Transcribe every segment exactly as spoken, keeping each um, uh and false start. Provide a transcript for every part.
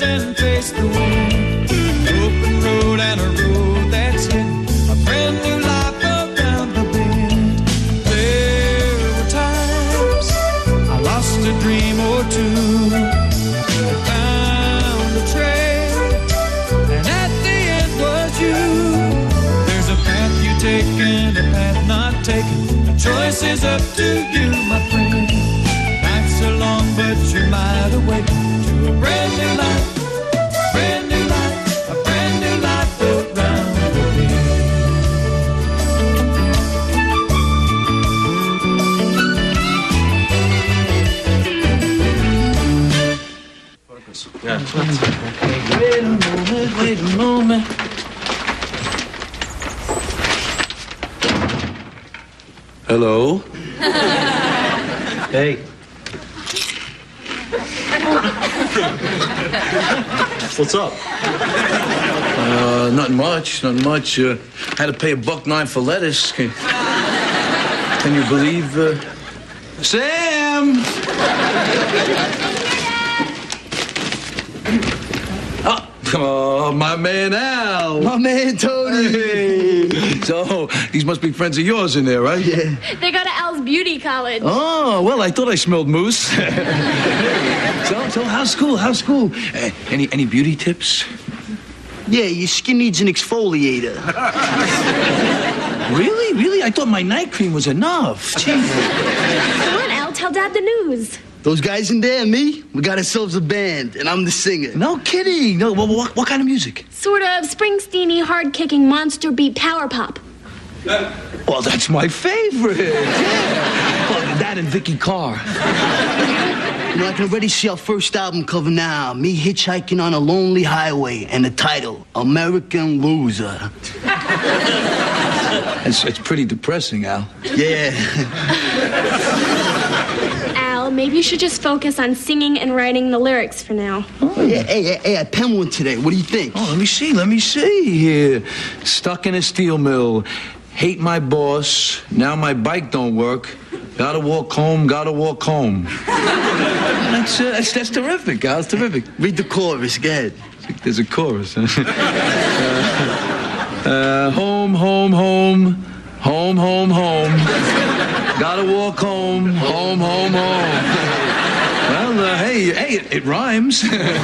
and face the wind. Open road and a road that's hidden. A brand new life around the bend. There were times I lost a dream or two. Found a trail, and at the end was you. There's a path you take and a path not taken. The choice is up to you, my friend. Nights are long, but you might awaken to a brand new life. Brand new life, a brand new life built round the bend. Yeah. Okay, wait a moment, wait a moment. Hello? Hey. What's up? Uh, nothing much, nothing much. Uh, had to pay a buck nine for lettuce. Can, can you believe, uh... Sam! Oh, oh, my man Al. My man Tony. Hey. So, these must be friends of yours in there, right? Yeah. They go to Al's Beauty College. Oh, well, I thought I smelled moose. so, so, how's school? How's school? Uh, any, any beauty tips? Yeah, your skin needs an exfoliator. Really? Really? I thought my night cream was enough. Gee. Come on, Al, tell Dad the news. Those guys in there and me, we got ourselves a band, and I'm the singer. No kidding. No, what, what, what kind of music? Sort of Springsteen-y, hard-kicking, monster beat power pop. Well, that's my favorite. Yeah. Well, that and Vicky Carr. You know, I can already see our first album cover now. Me hitchhiking on a lonely highway, and the title, American Loser. It's, it's pretty depressing, Al. Yeah. Al, maybe you should just focus on singing and writing the lyrics for now. Oh, yeah. Hey, hey, hey, I penned one today. What do you think? Oh, let me see, let me see here. Stuck in a steel mill. Hate my boss. Now my bike don't work. Gotta walk home, gotta walk home. That's, uh, that's, that's terrific, Al. It's terrific. Read the chorus, go ahead. There's a chorus. Huh? uh, uh, home, home, home. Home, home, home. Gotta walk home. Home, home, home. Well, uh, hey, hey, it, it rhymes.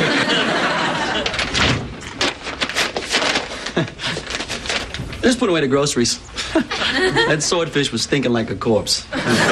Just put away the groceries. That swordfish was stinking like a corpse.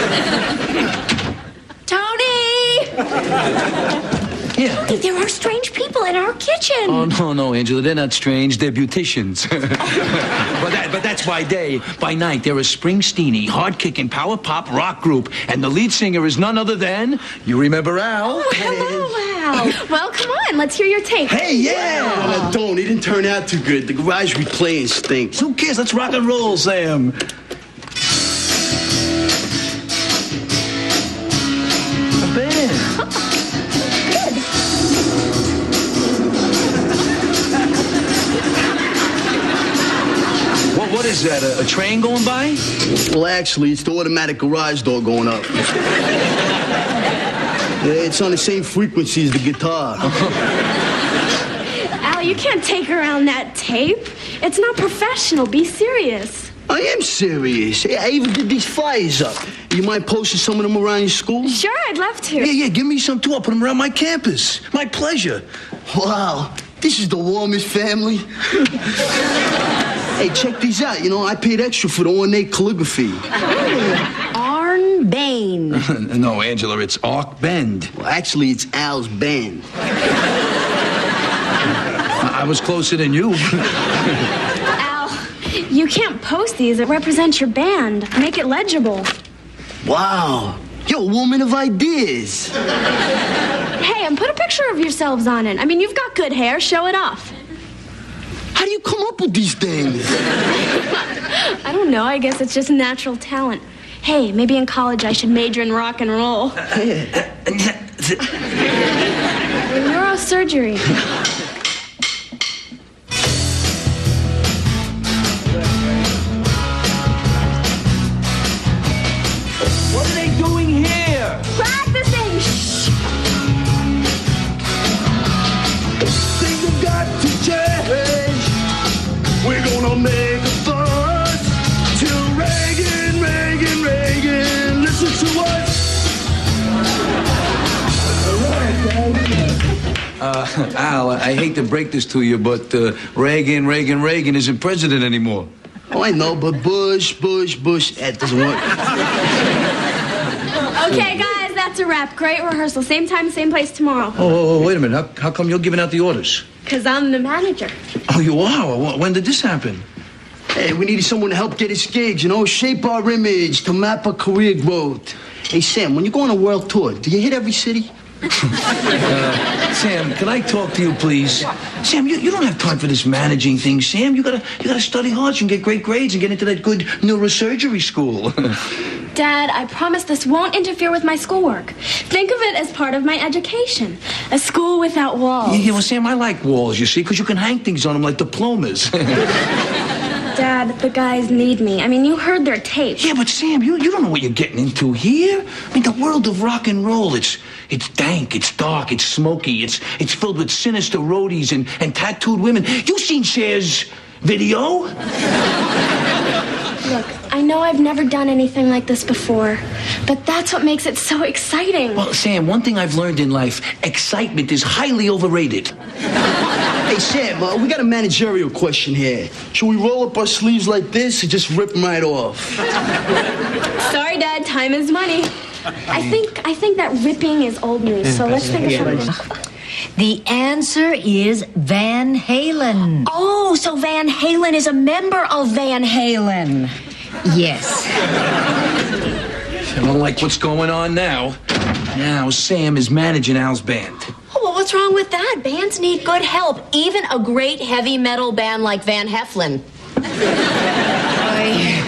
Tony! Yeah. Tony, there are strange people in our kitchen. Oh, no, no, Angela, they're not strange. They're beauticians. but, that, but that's by day. By night, they're a Springsteen-y, hard-kicking, power pop rock group. And the lead singer is none other than... You remember Al? Oh, hello, Al. Well, come on, let's hear your tape. Hey, yeah! Wow. Don't, it didn't turn out too good. The garage we play in stinks. Who cares? Let's rock and roll, Sam. A band. What, what is that, a, a train going by? Well, actually, it's the automatic garage door going up. Yeah, it's on the same frequency as the guitar. Al, you can't take around that tape. It's not professional. Be serious. I am serious. Hey, I even did these flyers up. You mind posting some of them around your school? Sure, I'd love to. Yeah, yeah, give me some too. I'll put them around my campus. My pleasure. Wow, this is the warmest family. Hey, check these out. You know, I paid extra for the ornate calligraphy. Arn Bain. No, Angela, it's Arc Bend. Well, actually, it's Al's band. I was closer than you. Al, you can't post these. It represents your band. Make it legible. Wow. You're a woman of ideas. Hey, and put a picture of yourselves on it. I mean, you've got good hair. Show it off. How do you come up with these things? I don't know. I guess it's just natural talent. Hey, maybe in college I should major in rock and roll. Neurosurgery. What are they doing here? Practicing. Shh. Uh, Al, I hate to break this to you, but uh, Reagan, Reagan, Reagan isn't president anymore. Oh, I know, but Bush, Bush, Bush, that doesn't work. Okay, guys, that's a wrap. Great rehearsal. Same time, same place tomorrow. Oh, oh, oh wait a minute. How, how come you're giving out the orders? Because I'm the manager. Oh, you are? When did this happen? Hey, we needed someone to help get us gigs, you know, shape our image, to map our career growth. Hey, Sam, when you go on a world tour, do you hit every city? uh, Sam, can I talk to you, please? Sam, you, you don't have time for this managing thing, Sam. You gotta you gotta study hard so you can get great grades and get into that good neurosurgery school. Dad, I promise this won't interfere with my schoolwork. Think of it as part of my education. A school without walls. Yeah, well, Sam, I like walls, you see, because you can hang things on them like diplomas. Dad, the guys need me. I mean, you heard their tape. Yeah, but Sam, you, you don't know what you're getting into here. I mean, the world of rock and roll, it's it's dank, it's dark, it's smoky, it's it's filled with sinister roadies and, and tattooed women. You've seen Cher's video? Look, I know I've never done anything like this before, but that's what makes it so exciting. Well, Sam, one thing I've learned in life, excitement is highly overrated. Hey, Sam, uh, we got a managerial question here. Should we roll up our sleeves like this or just rip them right off? Sorry, Dad, time is money. I think I think that ripping is old news, so let's think of something. The answer is Van Halen. Oh, so Van Halen is a member of Van Halen. Yes. I don't like what's going on now. Now Sam is managing Al's band. Oh, well, what's wrong with that? Bands need good help. Even a great heavy metal band like Van Heflin. I...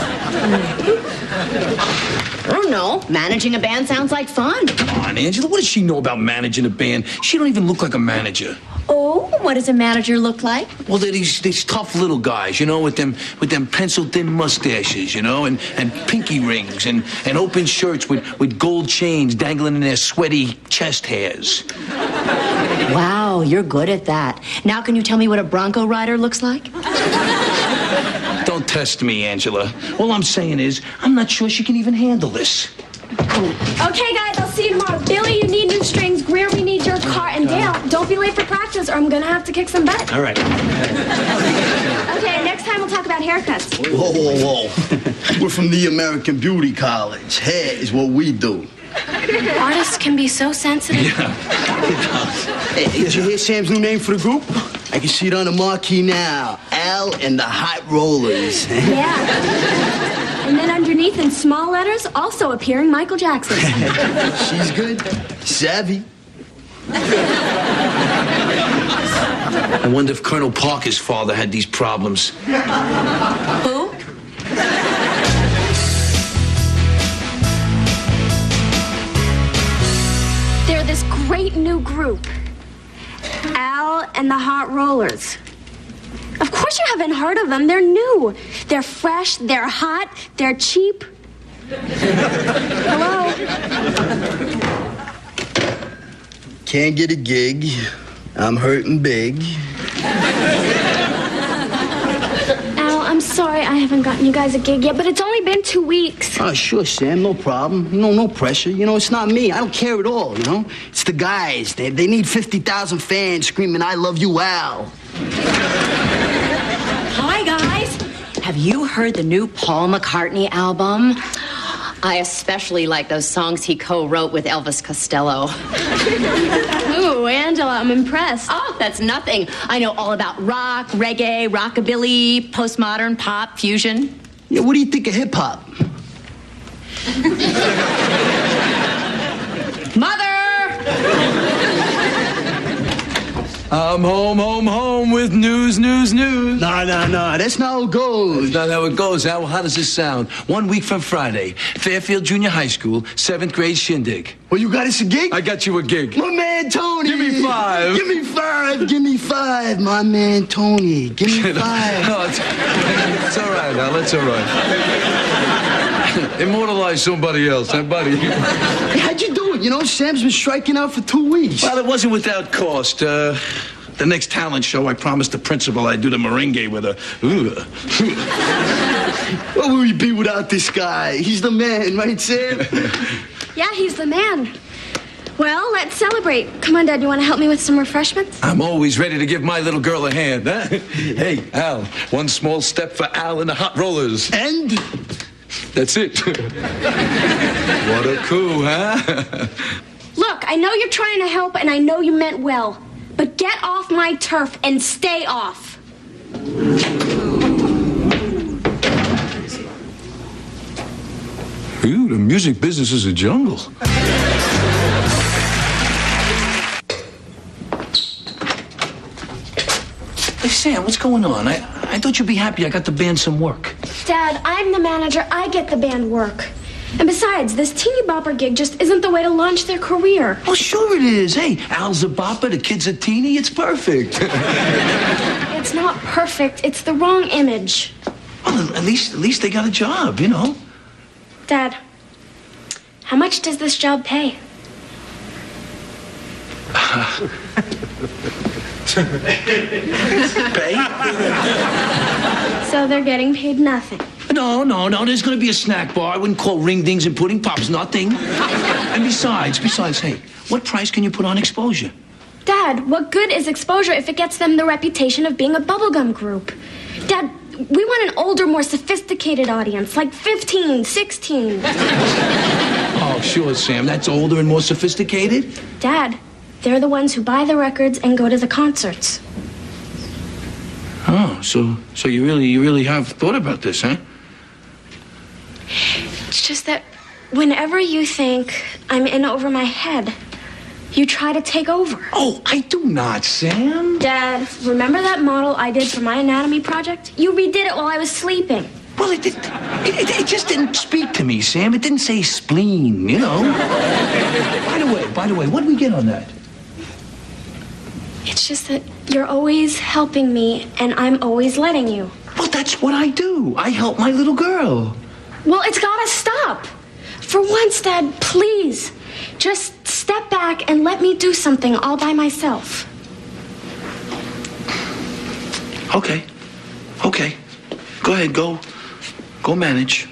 I don't know. Managing a band sounds like fun. Come on, Angela. What does she know about managing a band? She don't even look like a manager. Oh, what does a manager look like? Well, they're these, these tough little guys, you know, with them with them pencil-thin mustaches, you know, and, and pinky rings and, and open shirts with, with gold chains dangling in their sweaty chest hairs. Wow, you're good at that. Now can you tell me what a Bronco rider looks like? Don't test me, Angela. All I'm saying is, I'm not sure she can even handle this. Okay, guys, I'll see you tomorrow. Billy, you need new strings. Greer, we need your car. And Dale, don't be late for practice or I'm going to have to kick some butt. All right. Okay, next time we'll talk about haircuts. Whoa, whoa, whoa. We're from the American Beauty College. Hair is what we do. Artists can be so sensitive. Yeah. Hey, did you hear Sam's new name for the group? I can see it on the marquee now. Al and the Hot Rollers. Yeah. And then underneath in small letters, also appearing Michael Jackson. She's good. Savvy. I wonder if Colonel Parker's father had these problems. Who? They're this great new group. Al and the Hot Rollers. Of course you haven't heard of them. They're new. They're fresh, they're hot, they're cheap. Hello? Can't get a gig. I'm hurting big. Al, I'm sorry I haven't gotten you guys a gig yet, but it's only been two weeks. Oh, sure, Sam, no problem. No, no pressure. You know, it's not me. I don't care at all, you know? It's the guys. They, they need fifty thousand fans screaming, I love you, Al. Hi, guys. Have you heard the new Paul McCartney album? I especially like those songs he co-wrote with Elvis Costello. Ooh, Angela, I'm impressed. Oh, that's nothing. I know all about rock, reggae, rockabilly, postmodern, pop, fusion. Yeah, what do you think of hip-hop? Mother! I'm home, home, home with news, news, news. No, no, no, that's not how it goes. That's not how it goes, Al. How does this sound? One week from Friday, Fairfield Junior High School, seventh grade shindig. Well, you got us a gig? I got you a gig. My man, Tony. Give me five. Give me five. Give me five, my man, Tony. Give me five. No, it's, it's all right, Al. It's all right. Immortalize somebody else, huh, buddy? Hey, how'd you do it? You know, Sam's been striking out for two weeks. Well, it wasn't without cost. Uh, the next talent show, I promised the principal I'd do the merengue with her. What would we be without this guy? He's the man, right, Sam? Yeah, he's the man. Well, let's celebrate. Come on, Dad, you want to help me with some refreshments? I'm always ready to give my little girl a hand, huh? Hey, Al, one small step for Al and the Hot Rollers. And? That's it. What a coup, huh? Look, I know you're trying to help, and I know you meant well. But get off my turf and stay off. Ooh, the music business is a jungle. Hey, Sam, what's going on? I, I thought you'd be happy I got the band some work. Dad, I'm the manager. I get the band work. And besides, this teeny bopper gig just isn't the way to launch their career. Oh, sure it is. Hey, Al's a bopper, the kid's a teeny. It's perfect. It's not perfect. It's the wrong image. Well, at least, at least they got a job, you know. Dad, how much does this job pay? Pay? So they're getting paid nothing. No, no, no. There's going to be a snack bar. I wouldn't call ring dings and pudding pops nothing. And besides, besides, hey, what price can you put on exposure? Dad, what good is exposure if it gets them the reputation of being a bubblegum group? Dad, we want an older, more sophisticated audience, like fifteen, sixteen. Oh, sure, Sam. That's older and more sophisticated. Dad, they're the ones who buy the records and go to the concerts. Oh, so so you really you really have thought about this, huh? It's just that whenever you think I'm in over my head, you try to take over. Oh, I do not, Sam. Dad, remember that model I did for my anatomy project? You redid it while I was sleeping. Well, it, it, it, it just didn't speak to me, Sam. It didn't say spleen, you know. By the way, by the way, what did we get on that? It's just that you're always helping me, and I'm always letting you. Well, that's what I do. I help my little girl. Well, it's gotta stop. For once, Dad, please. Just step back and let me do something all by myself. Okay. Okay. Go ahead, go. Go manage.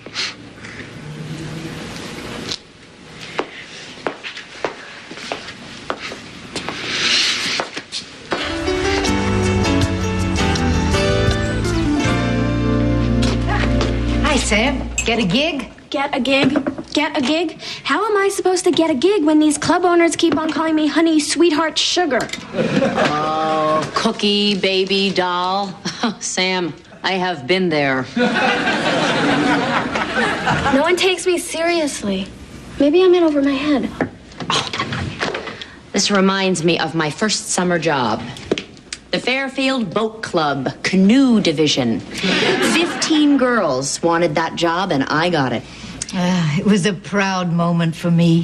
Hi, Sam. Get a gig? Get a gig? Get a gig? How am I supposed to get a gig when these club owners keep on calling me honey, sweetheart, sugar? Oh, cookie, baby, doll. Sam, I have been there. No one takes me seriously. Maybe I'm in over my head. This reminds me of my first summer job. The Fairfield Boat Club, Canoe Division. Fifteen girls wanted that job, and I got it. Uh, it was a proud moment for me.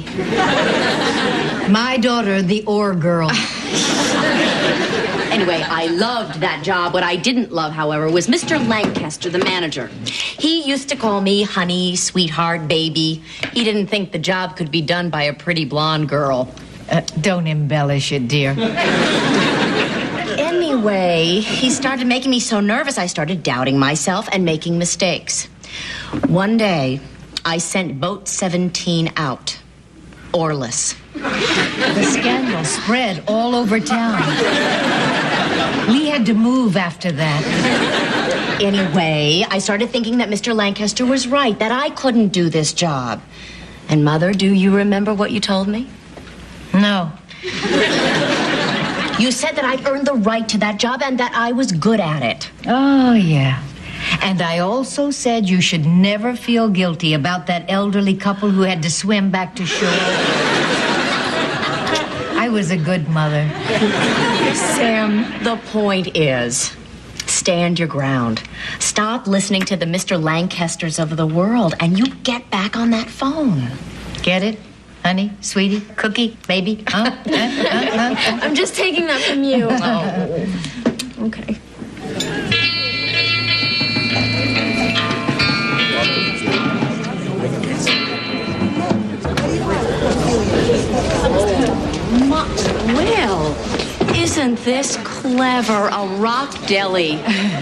My daughter, the oar girl. Anyway, I loved that job. What I didn't love, however, was Mister Lancaster, the manager. He used to call me honey, sweetheart, baby. He didn't think the job could be done by a pretty blonde girl. Uh, don't embellish it, dear. Anyway, he started making me so nervous, I started doubting myself and making mistakes. One day, I sent Boat seventeen out, oarless. The scandal spread all over town. We had to move after that. Anyway, I started thinking that Mister Lancaster was right, that I couldn't do this job. And, Mother, do you remember what you told me? No. You said that I'd earned the right to that job and that I was good at it. Oh, yeah. And I also said you should never feel guilty about that elderly couple who had to swim back to shore. I was a good mother. Sam, the point is, stand your ground. Stop listening to the Mister Lancasters of the world, and you get back on that phone. Get it? Honey, sweetie, cookie, baby? Huh? Huh? Huh? Huh? I'm just taking that from you. Oh. Okay. Well, isn't this clever? A rock deli.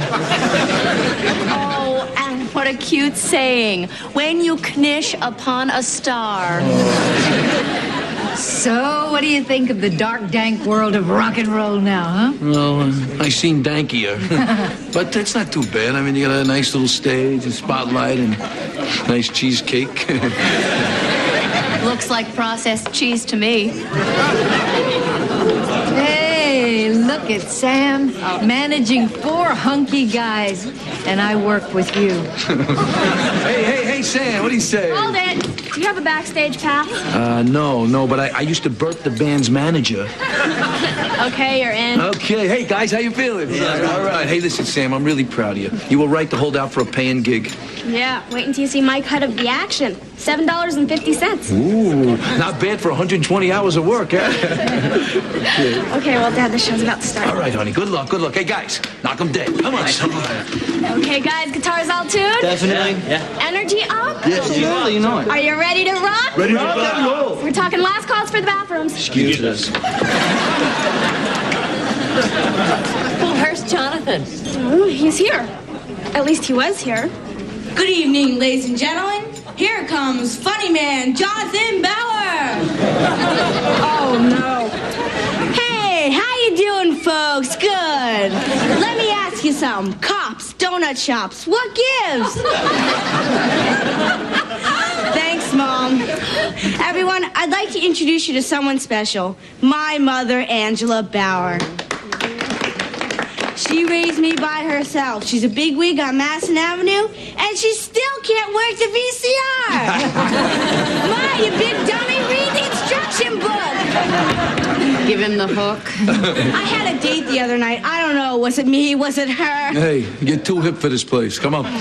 Oh, and what a cute saying. When you knish upon a star. So, what do you think of the dark, dank world of rock and roll now, huh? Well, uh, I seen dankier. But that's not too bad. I mean, you got a nice little stage and spotlight and nice cheesecake. Looks like processed cheese to me. Hey, look at Sam, managing four hunky guys, and I work with you. Hey, hey, hey, Sam, what do you say? Hold it. Do you have a backstage pass? Uh, no, no, but I, I used to birth the band's manager. Okay, you're in. Okay, hey, guys, how you feeling? Yeah, all right. Hey, listen, Sam, I'm really proud of you. You were right to hold out for a paying gig. Yeah, wait until you see my cut of the action. seven dollars and fifty cents. Ooh, not bad for one hundred twenty hours of work, huh? Okay. Okay, well, Dad, the show's about to start. All right, honey, good luck, good luck. Hey, guys, knock 'em dead. Come on, son. Okay, guys, guitars all tuned? Definitely. Yeah. Energy up? Yes, Yeah, you know it. Are you ready to rock? Ready to roll. We're talking last calls for the bathrooms. Excuse us. Well, where's Jonathan? Oh, he's here. At least he was here. Good evening, ladies and gentlemen. Here comes funny man Jonathan Bauer. Oh, no. Hey, how you doing, folks? Good. Let me ask you something. Cops, donut shops, what gives? Thanks, Mom. Everyone, I'd like to introduce you to someone special. My mother, Angela Bauer. She raised me by herself. She's a bigwig on Madison Avenue, and she still can't work the V C R. Ma, you big dummy, read the instruction book. Give him the hook. I had a date the other night. I don't know. Was it me? Was it her? Hey, you're too hip for this place. Come on.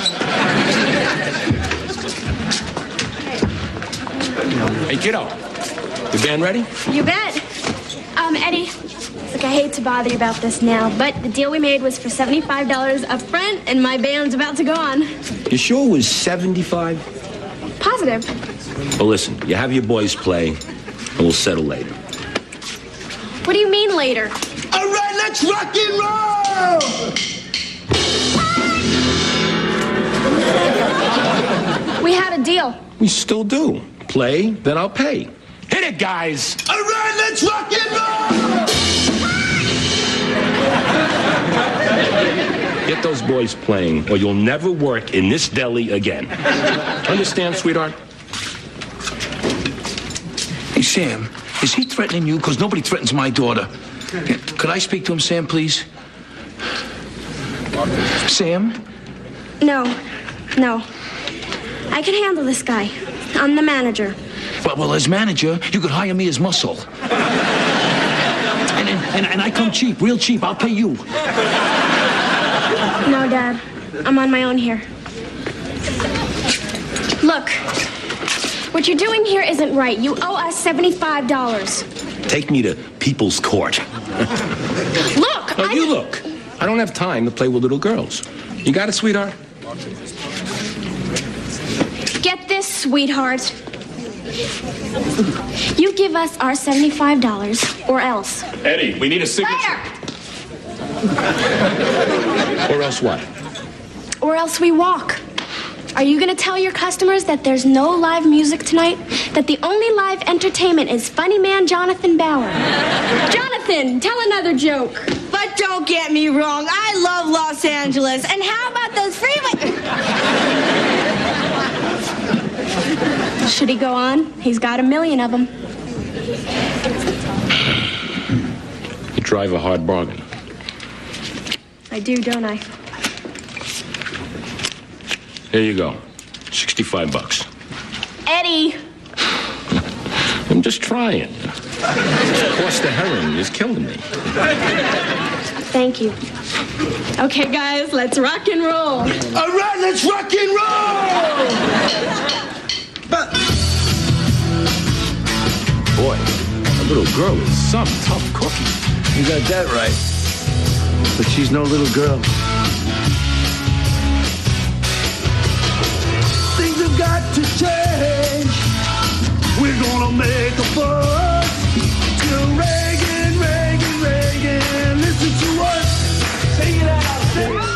Hey, kiddo. The band ready? You bet. Um, Eddie, look, I hate to bother you about this now, but the deal we made was for seventy-five dollars up front, and my band's about to go on. You sure it was seventy-five? Positive. Well, listen, you have your boys play, and we'll settle later. What do you mean later? All right, let's rock and roll. We had a deal. We still do. Play, then I'll pay. Hit it, guys! All right, let's rock and roll. Get those boys playing, or you'll never work in this deli again. Understand, sweetheart? Hey, Sam, is he threatening you? Because nobody threatens my daughter. Yeah, could I speak to him, Sam, please? Sam? No, no. I can handle this guy. I'm the manager. Well, well, as manager, you could hire me as muscle. And, and, and I come cheap, real cheap. I'll pay you. No, Dad. I'm on my own here. Look, what you're doing here isn't right. You owe us seventy-five dollars. Take me to People's Court. Look! Oh, I... you look. I don't have time to play with little girls. You got it, sweetheart? Get this, sweetheart. You give us our seventy-five dollars, or else. Eddie, we need a signature. Later! Or else what? Or else we walk. Are you going to tell your customers that there's no live music tonight? That the only live entertainment is funny man Jonathan Bauer? Jonathan, tell another joke. But don't get me wrong. I love Los Angeles. And how about those freeway... Should he go on? He's got a million of them. You drive a hard bargain. I do, don't I? Here you go. sixty-five bucks. Eddie! I'm just trying. The cost of heroin is killing me. Thank you. Okay, guys, let's rock and roll. All right, let's rock and roll. But... Boy, a little girl is some tough cookie. You got that right. But she's no little girl. Things have got to change. We're gonna make a fuss. Till Reagan, Reagan, Reagan. Listen to us. Sing it out. Sing it out.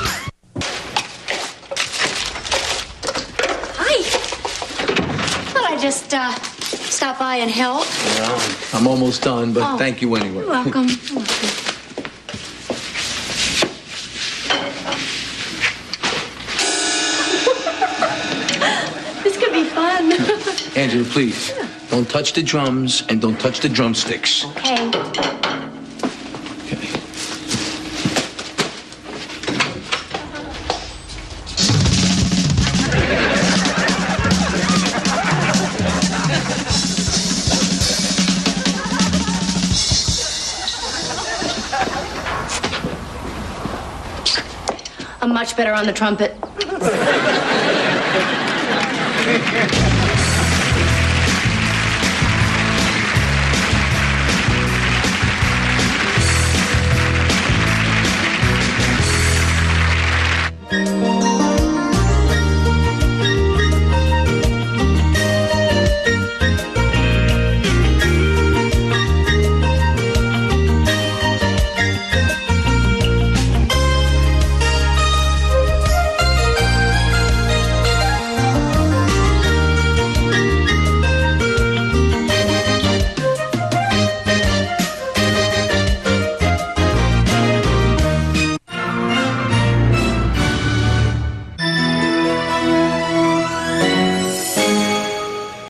Hi. Thought I'd just uh, stop by by and help? Well, I'm almost done, but Oh. thank you anyway. You're welcome. You're welcome. This could be fun. Angela, please, don't touch the drums and don't touch the drumsticks. Okay. Okay. I'm much better on the trumpet.